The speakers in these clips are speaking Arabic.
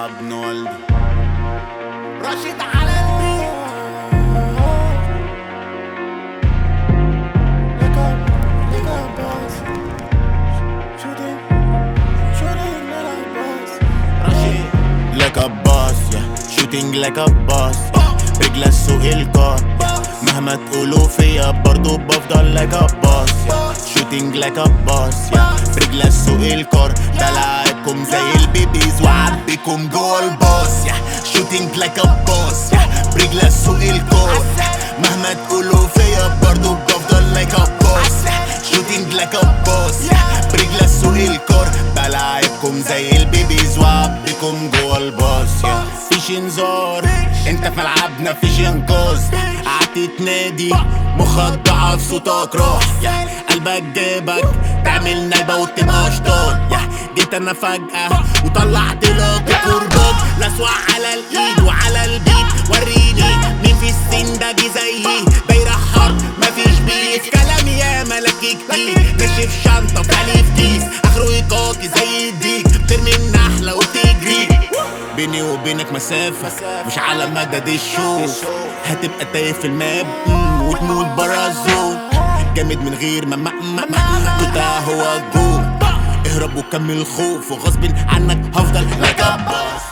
ابن والدي راشد على البيت. like a boss, yeah. Shooting like a boss, yeah. برجلة سوق الكار، مهما تقولوا فيا برضو بفضل like a boss, yeah. Shooting like a boss, yeah. برجلة سوق الكار، بلاعبكم زي البيبيز وعبيكم جوا الباص, yeah. Shooting like a boss, yeah. برجلة سوق الكار، مهما تقولوا فيا برضو بفضل like a boss, yeah. Shooting like a boss, yeah. برجلة سوق الكار، بلاعبكم زي البيبيز وعبيكم جوا الباص, yeah. فيش انذار انت في ملعبنا، فيش انقاذ. قعدت تنادي مخك ضعف صوتك راح, yeah. قلبك جابك تعمل نايبة وتبقى شطار, yeah. جيت انا فجأة وطلعت لك الكرباج, لسوع على الايد وعلى البيت. وريني مين في السن ده جه زيي, دايرة حرب مفيش بيف. كلامي يا ملاكي كتير, ناشف شنطة وفالي في كيس. اخره يقاكي زي الديك, بترمي النحلة وبتجري. بيني وبينك مسافة مش على مدد الشوف, هتبقى تايه في الماب وتموت برا الزون. جامد من غير ما كنت هو الجول. اهرب وكمل خوف وغصب عنك هفضل like a boss.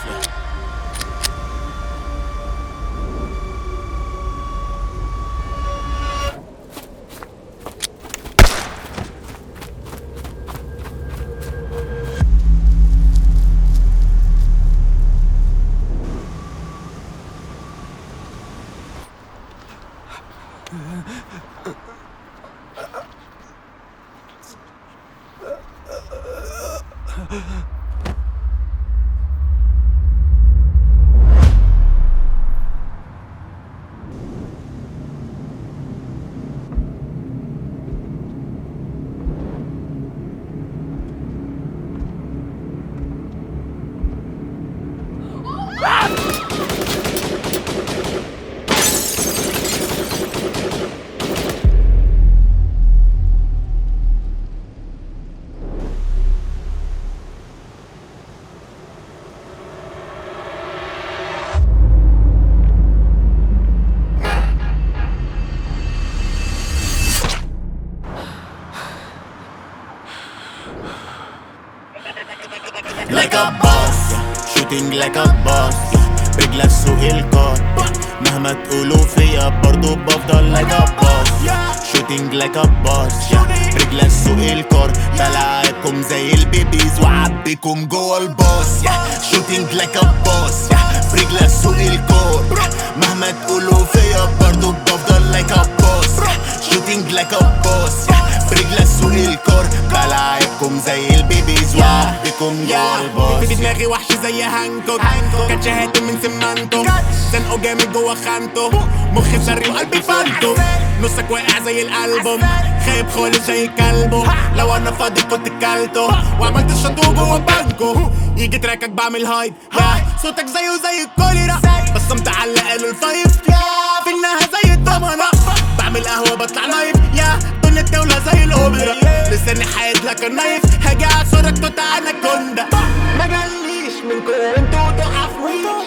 Like a boss, shooting like a boss, برجلة سوق الكار, مهما تقولوا فيا برضو بفضل like a boss. Shooting like a boss, برجلة سوق الكار, بلاعبكم زي البيبيز وعبيكم جوا الباص, Shooting like a boss, برجلة سوق الكار, مهما تقولوا فيا برضو بفضل like a boss. Shooting like a boss, برجلة سوق الكار, بلاعبكم زي البيبيز وعبيكم جوا الباص. في دماغي وحش زي هانكوك, كان شهادة من سمانتو, زنقه جامد جوا خانته. مخي بشري وقلبي فانتو, نصك واقع زي الألبوم, خايب خالص زي كلبه. لو انا فاضي كنت كلته وعملت الشطو جوا بانكو. يجي تراكك بعمل هايد, صوتك زيه زي الكوليرا, بس متعلق له الفايف, في انها زي الضمنة. بعمل قهوة بطلع نايف, دنيا الدولة زي الأوبرا. لساني حايد لك النايف, هاجي اعصرك توتا اناكوندا. ما جاليش منكم انتوا تحفويش,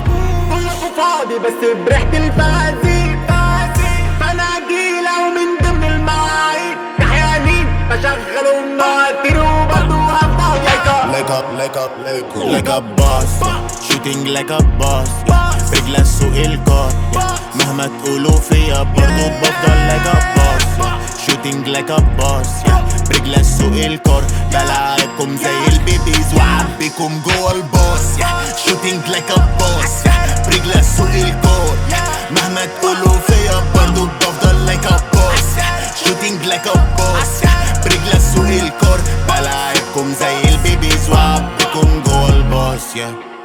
كلكوا فاضي بس بريحة الفوازير. فانا اجيلة ومن ضمن المواعيد كحيانين بشغلهم مواتير وبرضو هفضل like a boss, shooting like a boss, برجلة سوق الكار, مهما تقولوا فيا برضو بفضل like a boss. Shooting like a boss, برجلة سوق الكار, بلاعبكم زي البيبيز وعبيكم جوا الباص. Shooting like a boss, برجلة سوق الكار, مهما تقولوا فيا برضو بفضل like a boss. Shooting like a boss, برجلة سوق الكار, بلاعبكم زي البيبيز وعبيكم جوا الباص.